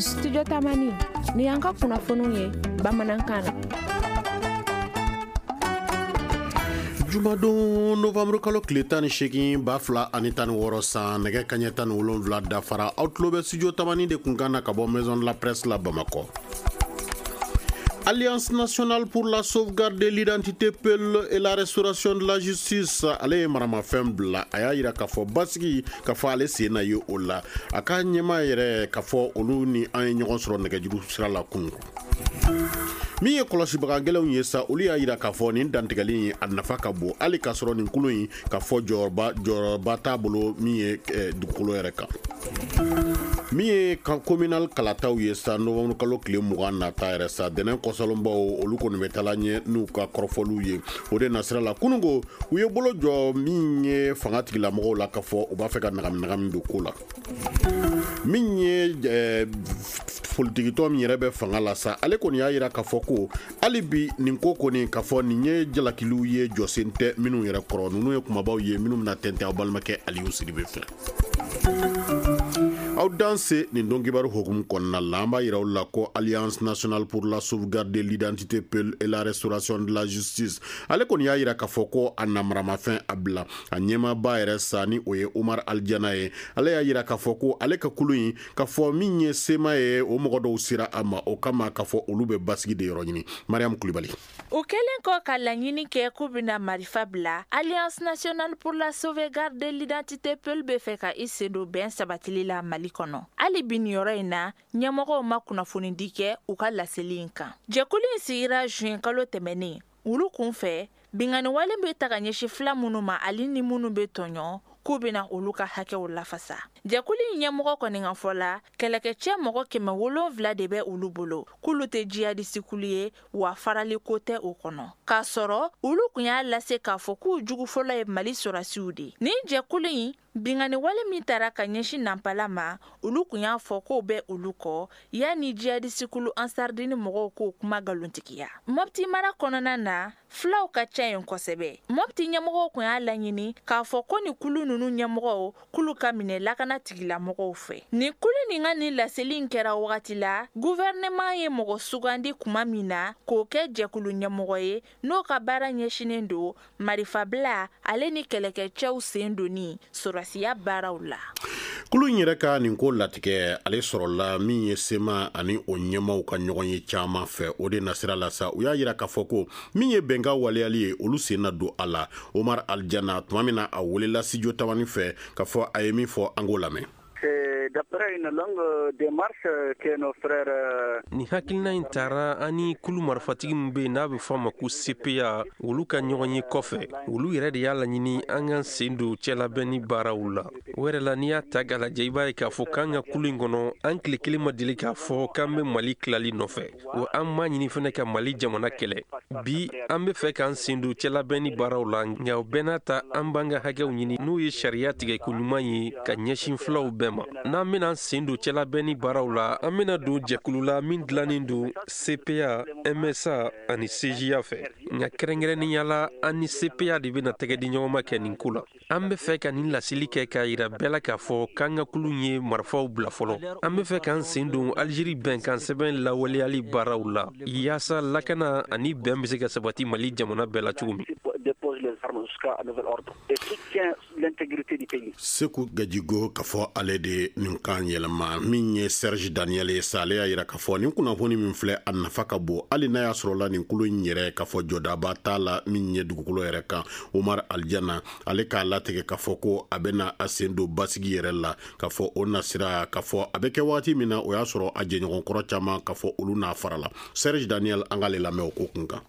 Studio Tamani ni yanka kunnafoniw ye bamanankan na. Jumadon Novembre kalo tile 18 2016 san nɛgɛ kaɲɛ 17 dafara aw tulo bɛ Studio Tamani de kun kan na ka bɔ Maison de la Presse la Bamako. Alliance nationale pour la sauvegarde de l'identité peuple et la restauration de la justice ale ye maramafɛn bila a y'a yira k'a fɔ basigi k'a fɔ ale sen na ye o la a ka ɲɛma yɛrɛ k'a fɔ olu ni an ye ɲɔgɔn sɔrɔ nɛgɛjuru sira la kunun min ye kɔlɔsibaga gɛlɛnw ye sa olu y'a yira k'a fɔ nin dantigɛli in a nafa ka bon hali k'a sɔrɔ nin kulu in k'a fɔ jɔyɔrɔba t'a bolo min ye dugukolo yɛrɛ kan min ye communal kalataw ye sa novembre kalo tile 20 nata yɛrɛ sa dɛnɛn kɔsɔlonbaw olu kɔni bɛ tala ɲɛ n'u ka kɔrɔfɔliw ye o de nasira la kunungo u ye bolo jɔ min ye fanga tigilamɔgɔw la k'a fɔ u b'a fɛ ka nagami don ko la min ye politigitɔ min yɛrɛ bɛ fanga la sa ale kɔni y'a yira k'a fɔ ko hali bi nin ko kɔni k'a fɔ nin ye jalakiliw ye jɔsen tɛ minnu yɛrɛ kɔrɔ ninnu ye kumabaw ye minnu bɛna tɛntɛn aw balimakɛ Aliyu Sidibe fɛ aw danse nin dɔnkibaru hokumu kɔnɔna la an b'a yira aw la ko Alliance nationale pour la sauvegarde de l'identité peuple et la restauration de la justice ale kɔni y'a yira k'a fɔ ko a namaramafɛn a bila a ɲɛmaaba yɛrɛ sa ni o ye Omar Aljana ye ale y'a yira k'a fɔ ko ale ka kulu in k'a fɔ min ye sema ye o mɔgɔ dɔw sera a ma o kama k'a fɔ olu bɛ basigi de yɔrɔ ɲini Mariam Kulibali o kɛlen kɔ ka laɲini kɛ k'u bɛna marifa bila Alliance nationale pour la sauvegarde de l'identité peuple bɛ fɛ ka i sen don bɛn sabatili la Mali kɔnɔ hali bi nin yɔrɔ in na ɲɛmɔgɔw ma kunnafonidi kɛ u ka laseli in kan jɛkulu in sigira juin kalo tɛmɛnen olu kun fɛ bingani wale bɛ ta ka ɲɛsin fila minnu ma ali ni minnu bɛ tɔɲɔ k'u bɛna olu ka hakɛw lafasa jɛkulu in ɲɛmɔgɔ kɔni ka fɔ la kɛlɛkɛcɛ mɔgɔ 700 de bɛ olu bolo k'olu tɛ jihadiste kulu ye wa farali ko tɛ o kɔnɔ k'a sɔrɔ olu kun y'a lase k'a fɔ k'u jugu fɔlɔ ye Mali sɔrasiw de nin jɛkulu in bingani wale min tara ka ɲɛsin Nampala ma olu kun y'a fɔ k'o bɛ olu kɔ yanni jihadiste kulu Ansardini mɔgɔw k'o kuma galontigiya Mopti mara kɔnɔna na fulaw ka ca yen kosɛbɛ Mopti ɲɛmɔgɔw kun y'a laɲini k'a fɔ ko ni kulu nunu ɲɛmɔgɔw kulu ka minɛ lakana tigilamɔgɔw fɛ ni kulu nin ka nin laseli in kɛra wagati la gouvernement ye mɔgɔ sugandi kuma min na k'o kɛ jɛkulu ɲɛmɔgɔ ye n'o ka baara ɲɛsinen don marifabila ale ni kɛlɛkɛcɛw sen doni sɔrɔsiya baaraw la kulu in yɛrɛ ka nin ko latigɛ ale sɔrɔla min ye sema ani o ɲɛmaw ka ɲɔgɔn ye caman fɛ o de nasira la sa u y'a yira k'a fɔ ko min ye bɛnka waleyali ye olu sen na don a la Omar Aljana tuma min na a welela Studio Tamani fɛ k'a fɔ a ye min fɔ an k'o lamɛn d'après une longue démarche que nos frères ni hakilina in taara ani kulu marifatigi min bɛ n'a bɛ fɔ a ma ko CPA olu ka ɲɔgɔn ye kɔfɛ olu yɛrɛ de y'a laɲini an ka sen don cɛlabɛnni baaraw la o yɛrɛ la n'i y'a ta k'a lajɛ i b'a ye k'a fɔ k'an ka kulu in kɔnɔ an tile kelen ma deli k'a fɔ k'an bɛ Mali tilali nɔfɛ wa an m'a ɲini fana ka Mali jamana kɛlɛ bi an bɛ fɛ k'an sen don cɛlabɛnni baaraw la nka o bɛɛ n'a ta an b'an ka hakɛw ɲini n'o ye sariya tigɛ ko ɲuman ye ka ɲɛsin fulaw bɛɛ ma n'an bɛna sen don cɛlabɛnni baaraw la an bɛna don jɛkulu la min dilannen don CPA MSA ani CJA fɛ nka kɛrɛnkɛrɛnnenya la an ni CPA de bɛna tɛgɛ di ɲɔgɔn ma kɛ nin ko la an bɛ fɛ ka nin laseli kɛ k'a yira bɛɛ la k'a fɔ k'an ka kulu ye marifaw bila fɔlɔ an bɛ fɛ k'an sen don Algérie bɛnkan sɛbɛn lawaleyali baaraw la yaasa lakana ani bɛn bɛ se ka sabati Mali jamana bɛɛ la cogo min Seku Gajigo k'a fɔ ale de nin kan yɛlɛma min ye Serge Daniel ye sa ale y'a yira k'a fɔ nin kunnafoni min filɛ a nafa ka bon hali n'a y'a sɔrɔla nin kulu in yɛrɛ k'a fɔ jɔdaba t'a la min ye dugukolo yɛrɛ kan Omar Aljana ale k'a latigɛ k'a fɔ ko a bɛna a sen don basigi yɛrɛ la k'a fɔ o nasira k'a fɔ a bɛ kɛ waati min na o y'a sɔrɔ a jɛɲɔgɔn kɔrɔ caman k'a fɔ olu n'a farala Serge Daniel an k'ale lamɛn o ko kun kan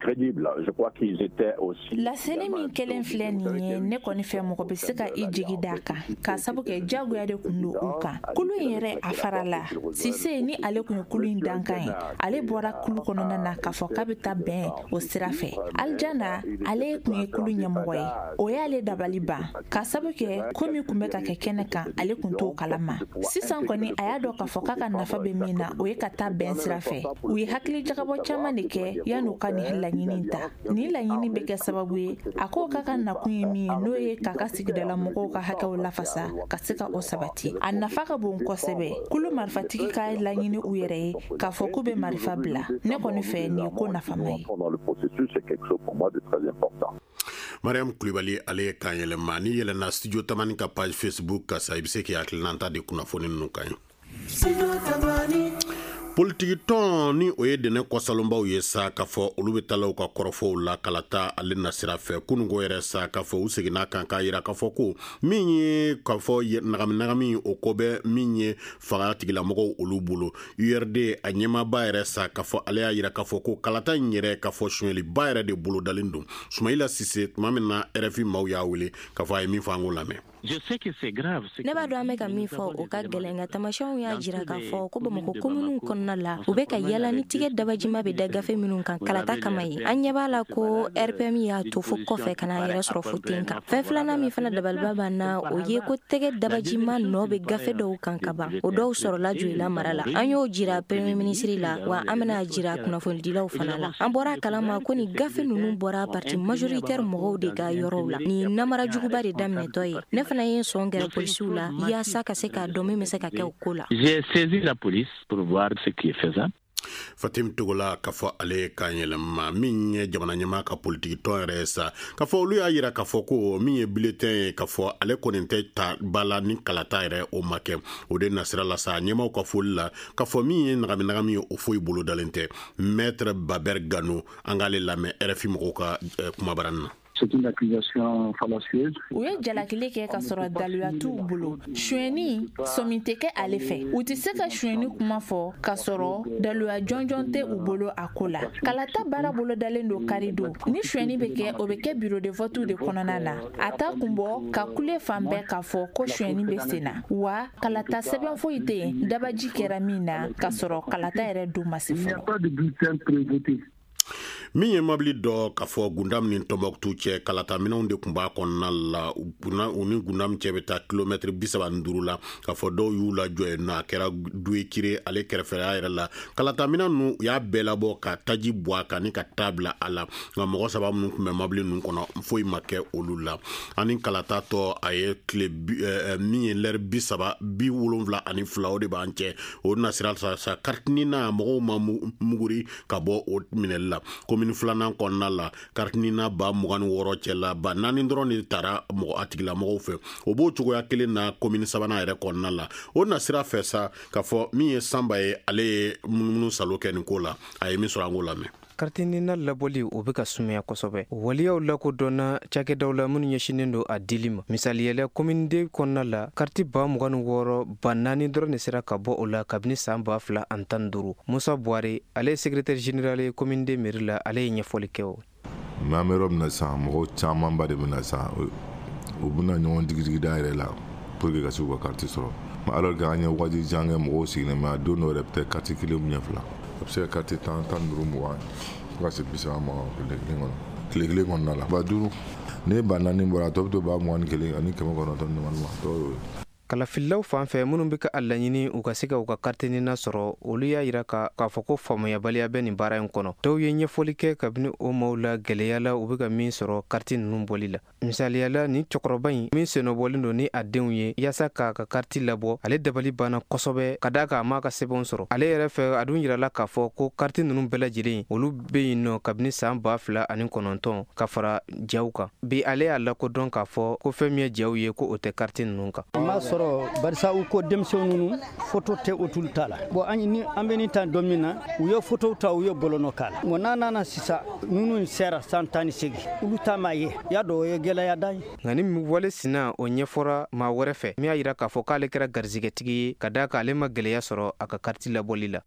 laseli min kelen filɛ nin ye ne kɔni fɛ mɔgɔ bɛ se ka i jigi d'a kan k'a sabu kɛ jagoya de kun don u kan kulu in yɛrɛ a farala Sise ni ale kun ye kulu in dankan ye ale bɔra kulu kɔnɔna na k'a fɔ k'a bɛ taa bɛn o sira fɛ Aljana ale kun ye kulu ɲɛmɔgɔ ye o y'ale dabali ban k'a sabu kɛ ko min kun bɛ ka kɛ kɛnɛ kan ale kun t'o kalama sisan kɔni a y'a dɔn k'a fɔ k'a ka nafa bɛ min na o ye ka taa bɛn sira fɛ u ye hakili jagabɔ caman de kɛ yan'u ka nin laɲini ta ni laɲini bɛ kɛ sababu ye a ko ka ka nakun ye min ye n'o ye k'a ka sigidala mɔgɔw ka hakɛw lafasa ka se ka o sabati a nafa ka bon kosɛbɛ kulu marifatigi ka laɲini u yɛrɛ ye k'a fɔ k'u bɛ marifa bila ne kɔni fɛ nin ye ko nafama ye. Mariam Kulibali ale ye kan yɛlɛma ni yɛlɛna studio tamani ka page Facebook ka sa i bɛ se k'i hakilinanta de kunnafoni ninnu kan ye. Politiki tɔn ni o ye dɛnɛ kɔsalonbaw ye sa k'a fɔ olu bɛ talaw ka kɔrɔfɔw la kalata ale na sira fɛ kunungo yɛrɛ sa k'a fɔ u seginna kan k'a yira k'a fɔ ko min ye k'a fɔ nagami o ko bɛ min ye fanga tigilamɔgɔw olu bolo URD a ɲɛmaaba yɛrɛ sa k'a fɔ ale y'a yira k'a fɔ ko kalata in yɛrɛ k'a fɔ suɲɛliba yɛrɛ de bolo dalen don Sumayila Sise tuma min na RFI maaw y'a wele k'a fɔ a ye min fɔ an k'o lamɛn. Ne b'a dɔn an bɛ ka min fɔ o ka gɛlɛn nka tamasiyɛnw y'a jira k'a fɔ ko Bamakɔ komunu kɔnɔna la u bɛ ka yala ni tigɛ dabajima bɛ da gafe minnu kan kalata kama ye an ɲɛ b'a la ko RPM y'a to fo kɔfɛ ka n'a yɛrɛ sɔrɔ futen kan fɛn filanan min fana dabaliba b'an na o ye ko tɛgɛ dabajima nɔ bɛ gafe dɔw kan ka ban o dɔw sɔrɔla Joyila mara la an y'o jira premier ministre la wa an bɛna jira kunnafonidilaw fana la an bɔra a kalama ko ni gafe ninnu bɔra parti majoritaire mɔgɔw de ka yɔrɔw la ni namara juguba de daminɛtɔ ye ne fana ye sɔn gɛrɛ polisiw la yaasa ka se k'a dɔn min bɛ se ka kɛ o ko la. J'ai saisi la police pour voir ce qui est faisable. Fatim Togola k'a fɔ ale kan yɛlɛma min ye jamana ɲɛmaa ka politiki tɔn yɛrɛ ye sa k'a fɔ olu y'a yira k'a fɔ ko min ye bulletin ye k'a fɔ ale kɔni tɛ ta bala ni kalata yɛrɛ o ma kɛ o de nasira la sa ɲɛmaaw ka foli la k'a fɔ min ye nagami ye o foyi bolo dalen tɛ Maître Baber Gano an k'ale lamɛn RFI mɔgɔw ka kumabaaranin na. C'est une accusation fallacieuse. U ye jalakili kɛ ka sɔrɔ daluya t'u bolo suɲɛni sɔmi tɛ kɛ ale fɛ u tɛ se ka suɲɛni kuma fɔ ka sɔrɔ daluya jɔnjɔn tɛ u bolo a ko la kalata baara bolo dalen don kari don ni suɲɛni bɛ kɛ o bɛ kɛ bureau de vote de kɔnɔna na a t'a kun bɔ ka kule fan bɛɛ k'a fɔ ko suɲɛni bɛ sen na wa kalata sɛbɛn foyi tɛ yen dabaji kɛra min na ka sɔrɔ kalata yɛrɛ don ma se fɔlɔ. Min ye mabili dɔ k'a fɔ Gundam ni Tombouctou cɛ kalataminɛw de tun b'a kɔnɔna la u ni Gundam cɛ bɛ taa kilomètre 75 la k'a fɔ dɔw y'u lajɔ yen nɔ a kɛra Duekire ale kɛrɛfɛya yɛrɛ la kalataminɛ ninnu u y'a bɛɛ labɔ ka taji bɔ a kan ni ka taa bila a la nka mɔgɔ saba minnu tun bɛ mabili ninnu kɔnɔ foyi ma kɛ olu la ani kalata tɔ a ye tile min ye lɛri 72 o de b'an cɛ o na sira sa karitini na mɔgɔw ma muguri ka bɔ o minɛli la komini filanan kɔnɔna la karitini ba 26 cɛ la ba 4 dɔrɔn de taara a tigilamɔgɔw fɛ o b'o cogoya kelen na komini sabanan yɛrɛ kɔnɔna la o na sira fɛ sa k'a fɔ min ye Sanba ye ale ye munumunu salo kɛ nin ko la a ye min sɔrɔ an k'o lamɛn. Kartinina labɔli o bɛ ka sumaya kosɛbɛ waliyaw lakodɔnna cakɛdaw la minnu ɲɛsinnen don a dili ma misaliyala kominde kɔnɔna la karti ba 26 ba 4 dɔrɔn de sera ka bɔ o la kabini san 2015 Musa Buhari ale ye secrétaire général ye kominde mairie la ale ye ɲɛfɔli kɛ o mais an bɛ yɔrɔ min na sisan mɔgɔw camanba de bɛna sisan u bɛna ɲɔgɔn digida yɛrɛ la pour que ka se u ka karti sɔrɔ alors que an ye waati jan kɛ mɔgɔw sigilen mais a don dɔ yɛrɛ peut-être karti kelen ou ɲɛ fila a bɛ se ka karti 10 15 20 fo ka se 30 ma tile kelen kɔnɔna la ba duuru ne ba 4 bɔra tɔ bɛ to ba 21 ani 990 ma tɔ y'o ye. Kalafilaw fan fɛ minnu bɛ ka a laɲini u ka se ka u ka kartinina sɔrɔ olu y'a yira k'a fɔ ko faamuyabaliya bɛ nin baara in kɔnɔ dɔw ye ɲɛfɔli kɛ kabini o maaw la gɛlɛya la u bɛ ka min sɔrɔ karti ninnu bɔli la misaliyala ni cɛkɔrɔba in min sennɔbɔlen don ni a denw ye yaasa k'a ka karti labɔ ale dabali banna kosɛbɛ ka d'a kan a m'a ka sɛbɛnw sɔrɔ ale yɛrɛ fɛ a dun yirala k'a fɔ ko karti ninnu bɛɛ lajɛlen olu bɛ yen nɔ kabini san 2009 ka fara jaw kan bi ale y'a lakodɔn k'a fɔ ko fɛn min ye jaw ye ko o tɛ karti ninnu kan. barisa u ko denmisɛnw ninnu photo tɛ otul ta la bon an bɛ ni tan don min na u ye photo ta u ye bɔlɔnɔ k'a la bon n'a nana sisan ninnu sera 118 olu ta ma ye y'a dɔn o ye gɛlɛya da ye nka ni wale sina o ɲɛfɔra maa wɛrɛ fɛ min y'a yira k'a fɔ k'ale kɛra garizigɛtigi ye ka d'a kan ale ma gɛlɛya sɔrɔ a ka karti labɔli la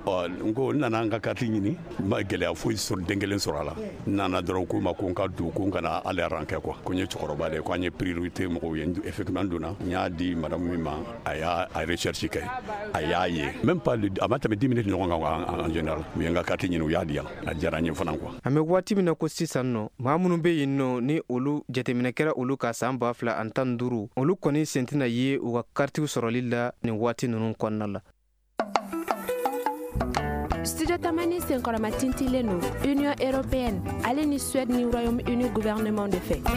n ko n nana an ka karti ɲini n ma gɛlɛya foyi sɔrɔ den kelen sɔrɔ a la n nana dɔrɔn ko ma ko n ka don ko n kana ale ran kɛ quoi ko n ye cɛkɔrɔba de ko an ye priorité mɔgɔw ye effectivement donna n y'a di madame min ma a y'a recherche kɛ a y'a ye même pas a ma tɛmɛ 10 minutes ɲɔgɔn kan en général u ye n ka karti ɲini u y'a di yan a diyara n ye fana quoi. an bɛ waati min na ko sisan nɔ maa minnu bɛ yen nɔ ni olu jateminɛ kɛra olu ka san 2015 olu kɔni sen tɛna ye u ka kartiw sɔrɔli la nin waati ninnu kɔnɔna la. Studio Bamani senkɔrɔma tintilen no Union européenne ale ni Suède ni Royaume-Uni gouvernement de fait.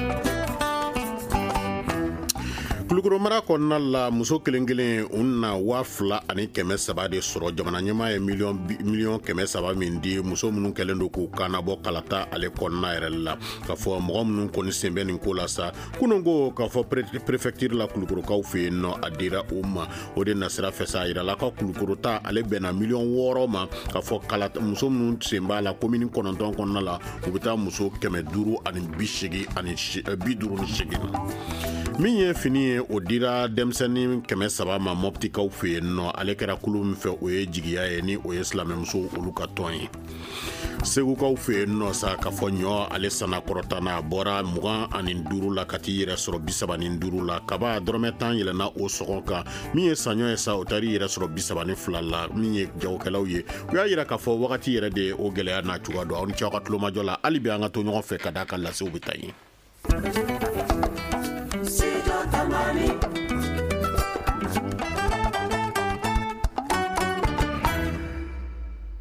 Kulukoro mara kɔnɔna la muso kelen kelen unna 2,300 de sɔrɔ jamana ɲɛmaa ye miliyɔn 300 min di muso minnu kɛlen do k'u kana bɔ kalata ale kɔnɔna yɛrɛ la ka fɔ mɔgɔ minnu kɔni sen bɛ nin ko la sa kunun ko ka fɔ préfecture la kulukorokaw fɛ yen nɔ a dira u ma o de nasira fɛ sa yirala ka kulukoro ta ale bɛnna miliyɔn 6 ma ka fɔ kalata muso minnu sen b'a la commune 9 kɔnɔna la u bɛ taa muso 558 na min ye fini ye o dira denmisɛnnin 300 ma mɔptikaw fɛ yen nɔ ale kɛra kulu min fɛ o ye jigiya ye ni o ye silamɛmuso olu ka tɔn ye segukaw fɛ yen nɔ sa ka fɔ ɲɔ ale sana kɔrɔtana a bɔra 25 la ka t'i yɛrɛ sɔrɔ 35 la kaba dɔrɔmɛ 10 yɛlɛnna o sɔgɔn kan min ye saɲɔ ye sa o taar'i yɛrɛ sɔrɔ 32 la min ye jagokɛlaw ye u y'a yira k'a fɔ wagati yɛrɛ de o gɛlɛya n'a cogoya dɔn aw ni ce aw ka tulomajɔ la hali bi an ka to ɲɔgɔn fɛ ka d'a ka lasew bɛ taa yen.